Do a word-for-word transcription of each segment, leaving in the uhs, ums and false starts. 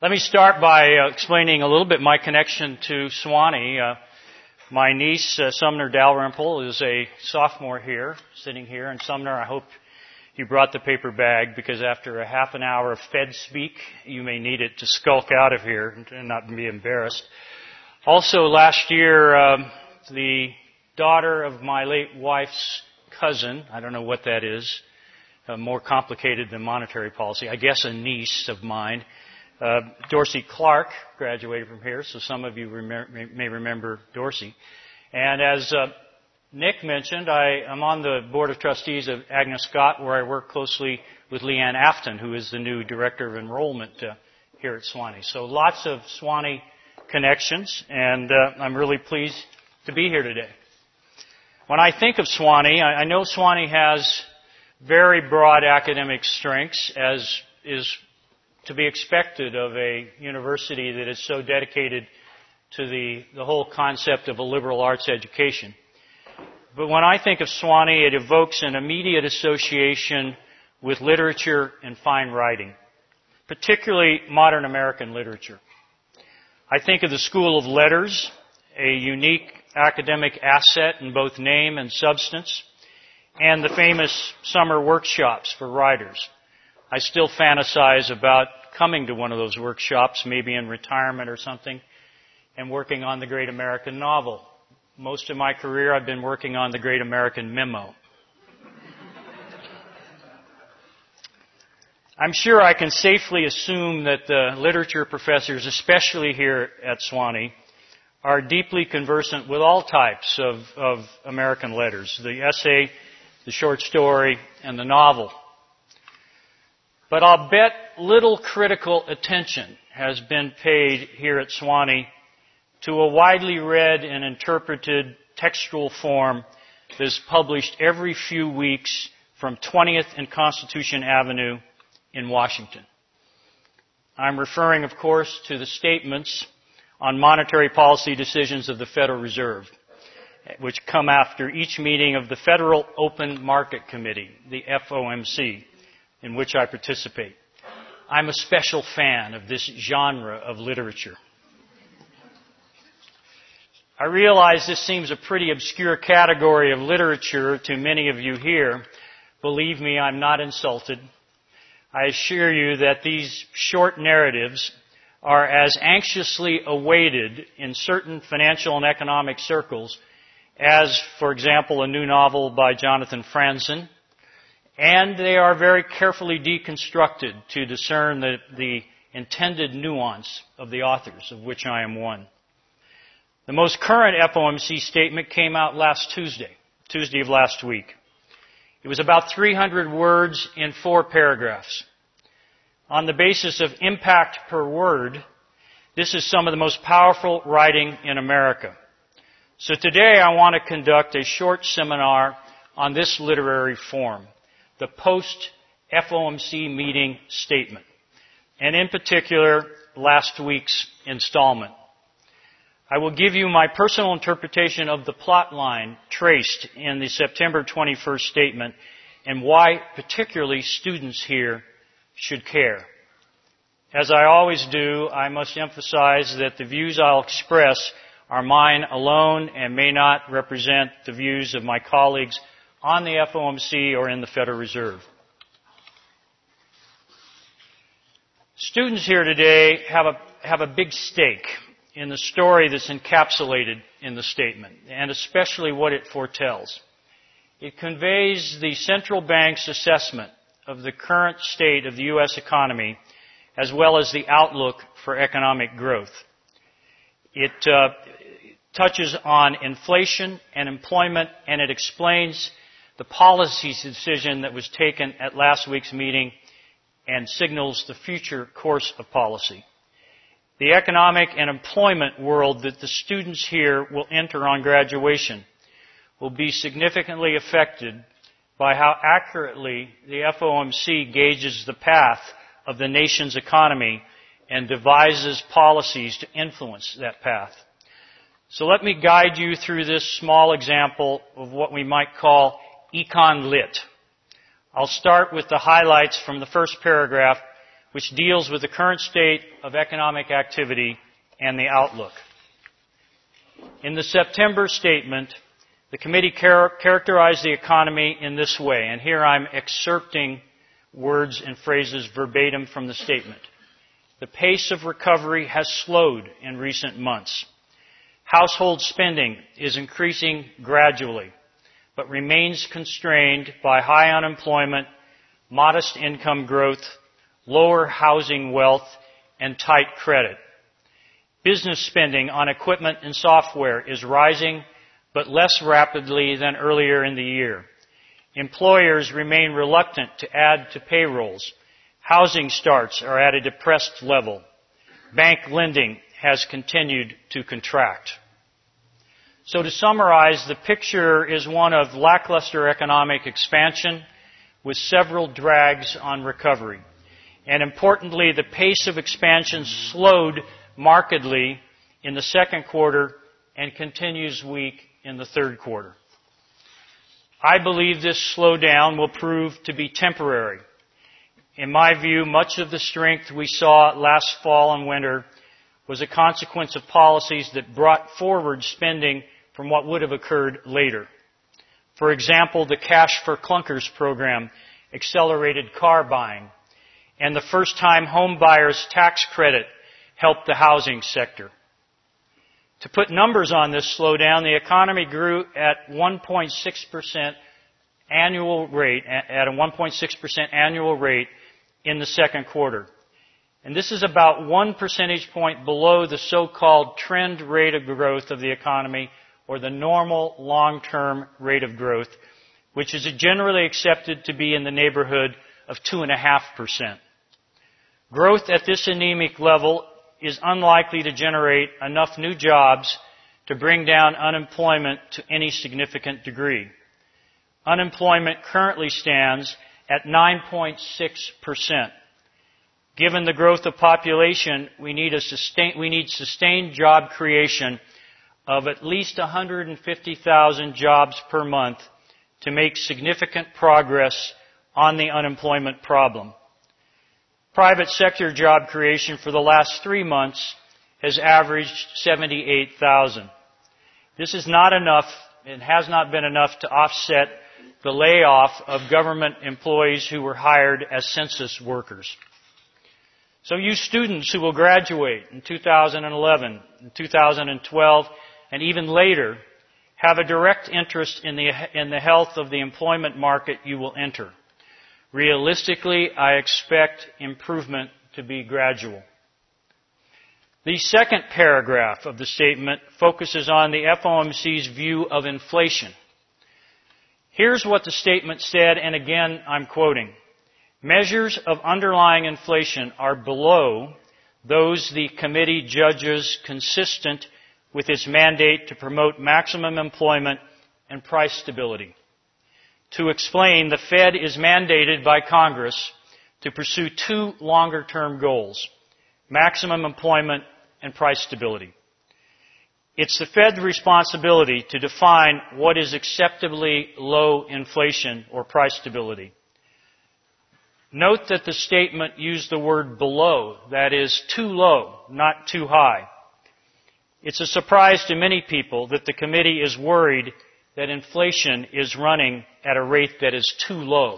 Let me start by uh, explaining a little bit my connection to Sewanee. Uh, my niece, uh, Sumner Dalrymple, is a sophomore here, sitting here. And Sumner, I hope you brought the paper bag, because after a half an hour of Fed speak, you may need it to skulk out of here and not be embarrassed. Also, last year, um, the daughter of my late wife's cousin, I don't know what that is, uh, more complicated than monetary policy, I guess a niece of mine, Uh, Dorsey Clark graduated from here, so some of you remem- may remember Dorsey. And as uh, Nick mentioned, I am on the Board of Trustees of Agnes Scott, where I work closely with Leanne Afton, who is the new Director of Enrollment uh, here at Sewanee. So lots of Sewanee connections, and uh, I'm really pleased to be here today. When I think of Sewanee, I, I know Sewanee has very broad academic strengths, as is to be expected of a university that is so dedicated to the, the whole concept of a liberal arts education. But when I think of Sewanee, it evokes an immediate association with literature and fine writing, particularly modern American literature. I think of the School of Letters, a unique academic asset in both name and substance, and the famous summer workshops for writers. I still fantasize about coming to one of those workshops, maybe in retirement or something, and working on the great American novel. Most of my career, I've been working on the great American memo. I'm sure I can safely assume that the literature professors, especially here at Sewanee, are deeply conversant with all types of, of American letters, the essay, the short story, and the novel. But I'll bet little critical attention has been paid here at Sewanee to a widely read and interpreted textual form that is published every few weeks from twentieth and Constitution Avenue in Washington. I'm referring, of course, to the statements on monetary policy decisions of the Federal Reserve, which come after each meeting of the Federal Open Market Committee, the F O M C, in which I participate. I'm a special fan of this genre of literature. I realize this seems a pretty obscure category of literature to many of you here. Believe me, I'm not insulted. I assure you that these short narratives are as anxiously awaited in certain financial and economic circles as, for example, a new novel by Jonathan Franzen. And they are very carefully deconstructed to discern the, the intended nuance of the authors, of which I am one. The most current F O M C statement came out last Tuesday, Tuesday of last week. It was about three hundred words in four paragraphs. On the basis of impact per word, this is some of the most powerful writing in America. So today I want to conduct a short seminar on this literary form, the post-F O M C meeting statement, and in particular, last week's installment. I will give you my personal interpretation of the plot line traced in the September twenty-first statement and why particularly students here should care. As I always do, I must emphasize that the views I'll express are mine alone and may not represent the views of my colleagues on the F O M C or in the Federal Reserve. Students here today have a, have a big stake in the story that's encapsulated in the statement, and especially what it foretells. It conveys the central bank's assessment of the current state of the U S economy, as well as the outlook for economic growth. It uh, touches on inflation and employment, and it explains the policy decision that was taken at last week's meeting and signals the future course of policy. The economic and employment world that the students here will enter on graduation will be significantly affected by how accurately the F O M C gauges the path of the nation's economy and devises policies to influence that path. So let me guide you through this small example of what we might call Econ Lit. I'll start with the highlights from the first paragraph, which deals with the current state of economic activity and the outlook. In the September statement, the committee char- characterized the economy in this way, and here I'm excerpting words and phrases verbatim from the statement. The pace of recovery has slowed in recent months. Household spending is increasing gradually, but remains constrained by high unemployment, modest income growth, lower housing wealth, and tight credit. Business spending on equipment and software is rising, but less rapidly than earlier in the year. Employers remain reluctant to add to payrolls. Housing starts are at a depressed level. Bank lending has continued to contract. So to summarize, the picture is one of lackluster economic expansion with several drags on recovery. And importantly, the pace of expansion slowed markedly in the second quarter and continues weak in the third quarter. I believe this slowdown will prove to be temporary. In my view, much of the strength we saw last fall and winter was a consequence of policies that brought forward spending from what would have occurred later. For example, the Cash for Clunkers program accelerated car buying, and the first-time home buyers tax credit helped the housing sector. To put numbers on this slowdown, the economy grew at one point six percent annual rate, at a one point six percent annual rate in the second quarter. And this is about one percentage point below the so-called trend rate of growth of the economy, or the normal long-term rate of growth, which is generally accepted to be in the neighborhood of two point five percent. Growth at this anemic level is unlikely to generate enough new jobs to bring down unemployment to any significant degree. Unemployment currently stands at nine point six percent. Given the growth of population, we need, a sustain, we need sustained job creation of at least one hundred fifty thousand jobs per month to make significant progress on the unemployment problem. Private sector job creation for the last three months has averaged seventy-eight thousand. This is not enough, it has not been enough to offset the layoff of government employees who were hired as census workers. So you students who will graduate in two thousand eleven, in two thousand twelve, and even later, have a direct interest in the, in the health of the employment market you will enter. Realistically, I expect improvement to be gradual. The second paragraph of the statement focuses on the F O M C's view of inflation. Here's what the statement said, and again, I'm quoting. Measures of underlying inflation are below those the committee judges consistent with its mandate to promote maximum employment and price stability. To explain, the Fed is mandated by Congress to pursue two longer-term goals, maximum employment and price stability. It's the Fed's responsibility to define what is acceptably low inflation or price stability. Note that the statement used the word below, that is, too low, not too high. It's a surprise to many people that the committee is worried that inflation is running at a rate that is too low.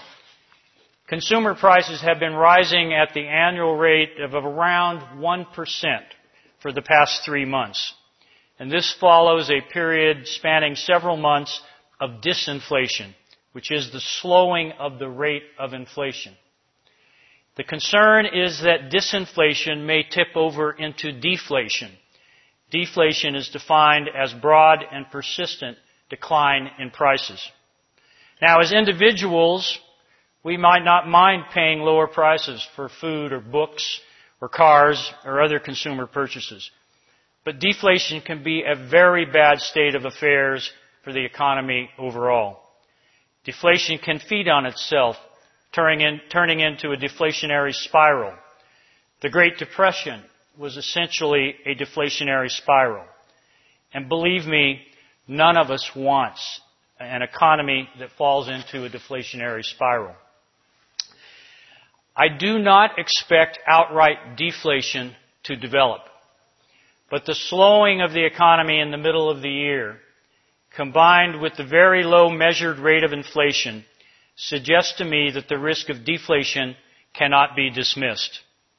Consumer prices have been rising at the annual rate of around one percent for the past three months. And this follows a period spanning several months of disinflation, which is the slowing of the rate of inflation. The concern is that disinflation may tip over into deflation. Deflation is defined as broad and persistent decline in prices. Now, as individuals, we might not mind paying lower prices for food or books or cars or other consumer purchases. But deflation can be a very bad state of affairs for the economy overall. Deflation can feed on itself, turning, in, turning into a deflationary spiral. The Great Depression was essentially a deflationary spiral. And believe me, none of us wants an economy that falls into a deflationary spiral. I do not expect outright deflation to develop, but the slowing of the economy in the middle of the year, combined with the very low measured rate of inflation, suggests to me that the risk of deflation cannot be dismissed.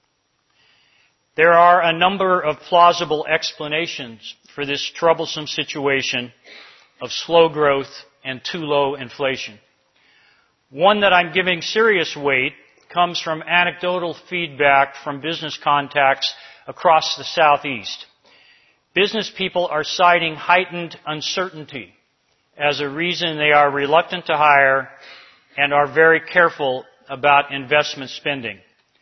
There are a number of plausible explanations for this troublesome situation of slow growth and too low inflation. One that I'm giving serious weight comes from anecdotal feedback from business contacts across the Southeast. Business people are citing heightened uncertainty as a reason they are reluctant to hire and are very careful about investment spending.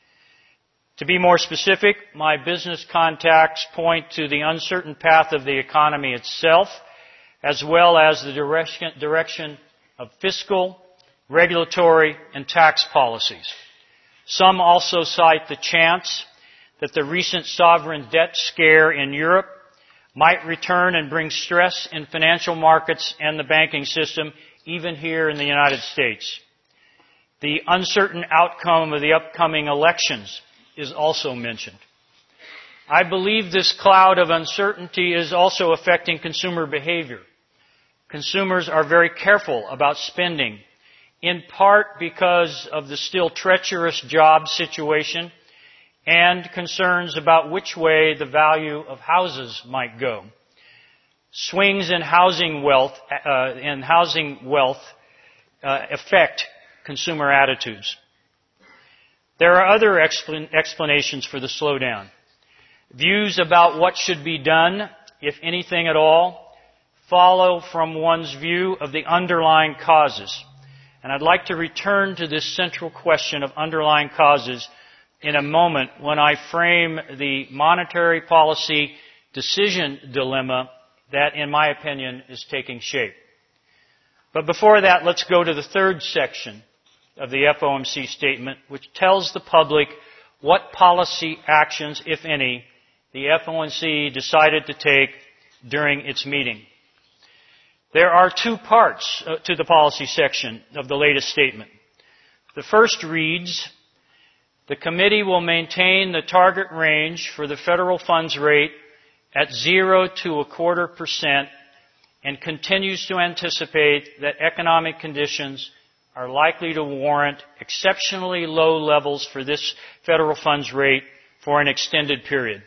To be more specific, my business contacts point to the uncertain path of the economy itself, as well as the direction, direction of fiscal, regulatory, and tax policies. Some also cite the chance that the recent sovereign debt scare in Europe might return and bring stress in financial markets and the banking system, even here in the United States. The uncertain outcome of the upcoming elections is also mentioned. I believe this cloud of uncertainty is also affecting consumer behavior. Consumers are very careful about spending, in part because of the still treacherous job situation and concerns about which way the value of houses might go. Swings in housing wealth, uh, in housing wealth uh, affect consumer attitudes. There are other explan- explanations for the slowdown. Views about what should be done, if anything at all, follow from one's view of the underlying causes. And I'd like to return to this central question of underlying causes in a moment when I frame the monetary policy decision dilemma that, in my opinion, is taking shape. But before that, let's go to the third section of the F O M C statement, which tells the public what policy actions, if any, the F O M C decided to take during its meeting. There are two parts to the policy section of the latest statement. The first reads, the committee will maintain the target range for the federal funds rate at zero to a quarter percent and continues to anticipate that economic conditions are likely to warrant exceptionally low levels for this federal funds rate for an extended period.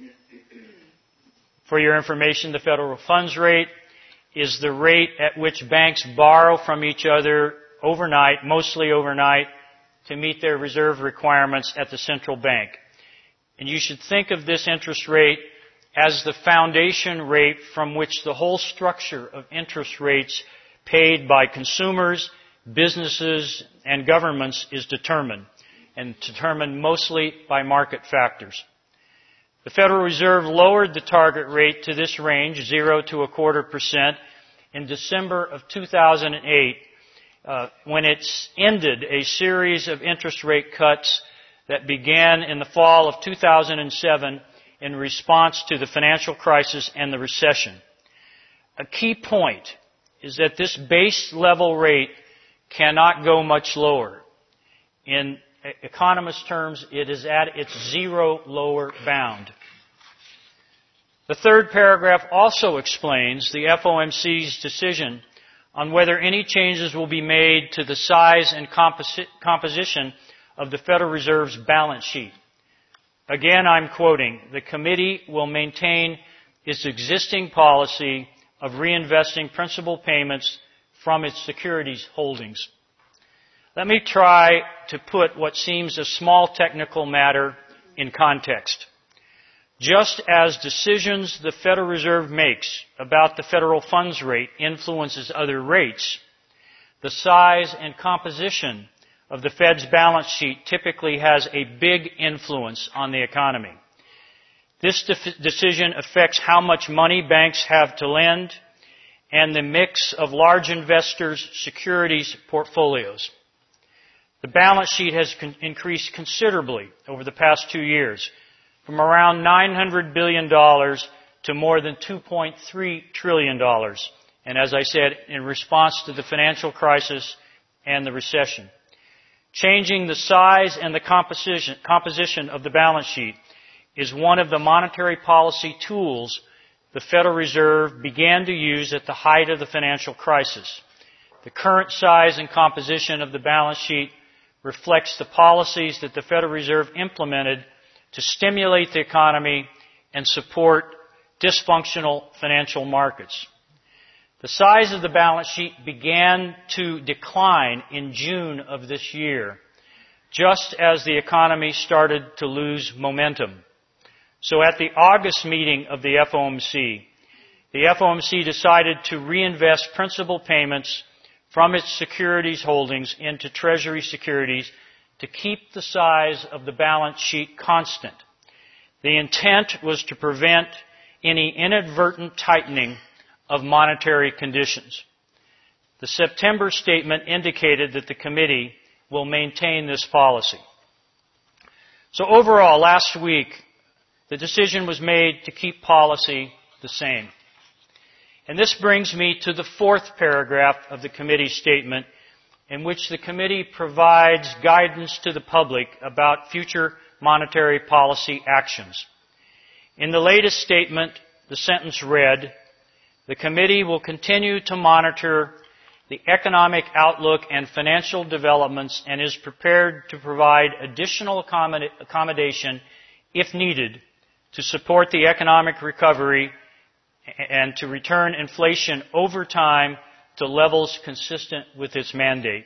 For your information, the federal funds rate is the rate at which banks borrow from each other overnight, mostly overnight, to meet their reserve requirements at the central bank. And you should think of this interest rate as the foundation rate from which the whole structure of interest rates paid by consumers, businesses, and governments is determined, and determined mostly by market factors. The Federal Reserve lowered the target rate to this range, zero to a quarter percent, in December of two thousand eight, uh, when it ended a series of interest rate cuts that began in the fall of two thousand seven in response to the financial crisis and the recession. A key point is that this base level rate cannot go much lower. In economist terms, it is at its zero lower bound. The third paragraph also explains the F O M C's decision on whether any changes will be made to the size and composi- composition of the Federal Reserve's balance sheet. Again, I'm quoting, the committee will maintain its existing policy of reinvesting principal payments from its securities holdings. Let me try to put what seems a small technical matter in context. Just as decisions the Federal Reserve makes about the federal funds rate influences other rates, the size and composition of the Fed's balance sheet typically has a big influence on the economy. This de- decision affects how much money banks have to lend and the mix of large investors' securities portfolios. The balance sheet has con- increased considerably over the past two years, from around nine hundred billion dollars to more than two point three trillion dollars. And as I said, in response to the financial crisis and the recession. Changing the size and the composition, composition of the balance sheet is one of the monetary policy tools the Federal Reserve began to use at the height of the financial crisis. The current size and composition of the balance sheet reflects the policies that the Federal Reserve implemented to stimulate the economy and support dysfunctional financial markets. The size of the balance sheet began to decline in June of this year, just as the economy started to lose momentum. So at the August meeting of the F O M C, the F O M C decided to reinvest principal payments from its securities holdings into Treasury securities to keep the size of the balance sheet constant. The intent was to prevent any inadvertent tightening of monetary conditions. The September statement indicated that the committee will maintain this policy. So overall, last week, the decision was made to keep policy the same. And this brings me to the fourth paragraph of the committee statement, in which the committee provides guidance to the public about future monetary policy actions. In the latest statement, the sentence read, "The committee will continue to monitor the economic outlook and financial developments and is prepared to provide additional accommodation if needed to support the economic recovery and to return inflation over time to levels consistent with its mandate."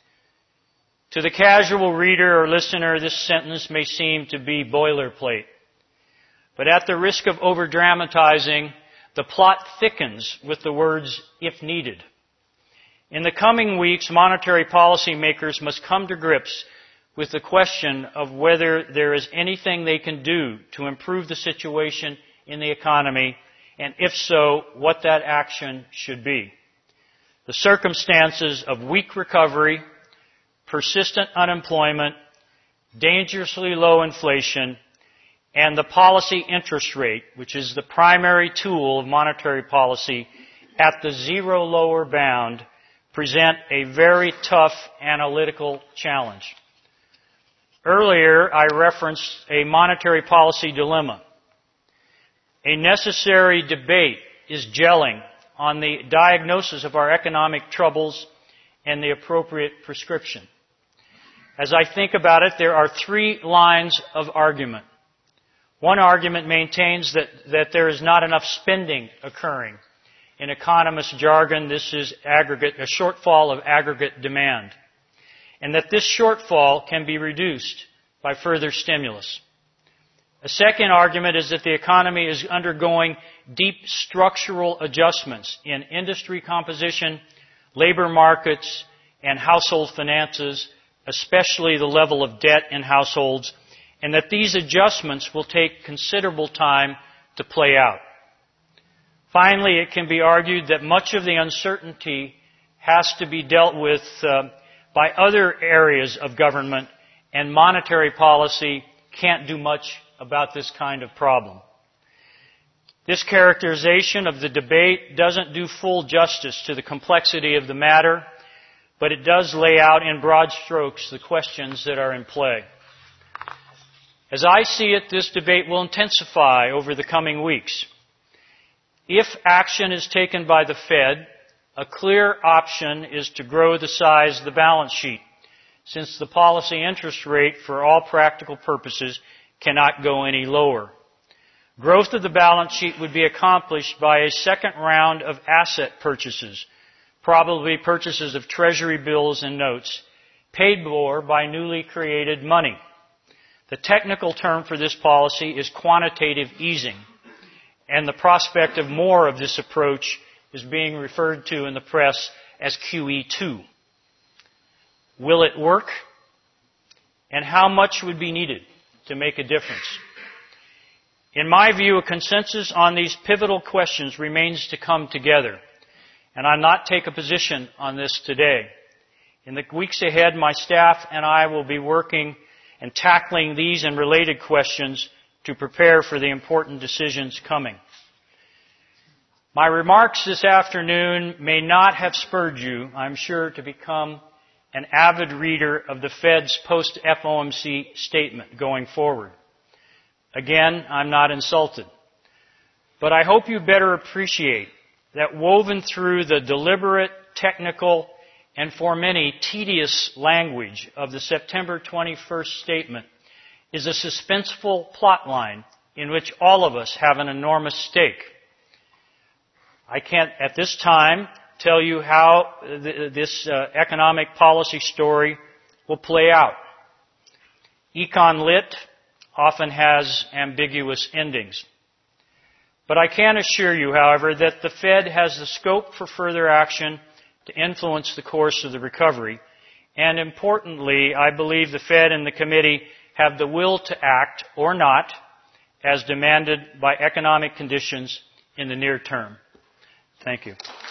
To the casual reader or listener, this sentence may seem to be boilerplate. But at the risk of over-dramatizing, the plot thickens with the words, "if needed." In the coming weeks, monetary policy makers must come to grips with the question of whether there is anything they can do to improve the situation in the economy, and if so, what that action should be. The circumstances of weak recovery, persistent unemployment, dangerously low inflation, and the policy interest rate, which is the primary tool of monetary policy, at the zero lower bound, present a very tough analytical challenge. Earlier, I referenced a monetary policy dilemma. A necessary debate is gelling on the diagnosis of our economic troubles and the appropriate prescription. As I think about it, there are three lines of argument. One argument maintains that, that there is not enough spending occurring. In economist jargon, this is aggregate, a shortfall of aggregate demand. And that this shortfall can be reduced by further stimulus. A second argument is that the economy is undergoing deep structural adjustments in industry composition, labor markets, and household finances, especially the level of debt in households, and that these adjustments will take considerable time to play out. Finally, it can be argued that much of the uncertainty has to be dealt with uh, by other areas of government, and monetary policy can't do much about this kind of problem. This characterization of the debate doesn't do full justice to the complexity of the matter, but it does lay out in broad strokes the questions that are in play. As I see it, this debate will intensify over the coming weeks. If action is taken by the Fed, a clear option is to grow the size of the balance sheet, since the policy interest rate, for all practical purposes, cannot go any lower. Growth of the balance sheet would be accomplished by a second round of asset purchases, probably purchases of Treasury bills and notes, paid for by newly created money. The technical term for this policy is quantitative easing, and the prospect of more of this approach is being referred to in the press as Q E two. Will it work? And how much would be needed to make a difference? In my view, a consensus on these pivotal questions remains to come together, and I'll not take a position on this today. In the weeks ahead, my staff and I will be working and tackling these and related questions to prepare for the important decisions coming. My remarks this afternoon may not have spurred you, I'm sure, to become an avid reader of the Fed's post-F O M C statement going forward. Again, I'm not insulted. But I hope you better appreciate that woven through the deliberate, technical, and for many tedious language of the September twenty-first statement is a suspenseful plot line in which all of us have an enormous stake. I can't, at this time, tell you how th- this uh, economic policy story will play out. Econ Lit often has ambiguous endings. But I can assure you, however, that the Fed has the scope for further action to influence the course of the recovery. And importantly, I believe the Fed and the committee have the will to act or not as demanded by economic conditions in the near term. Thank you.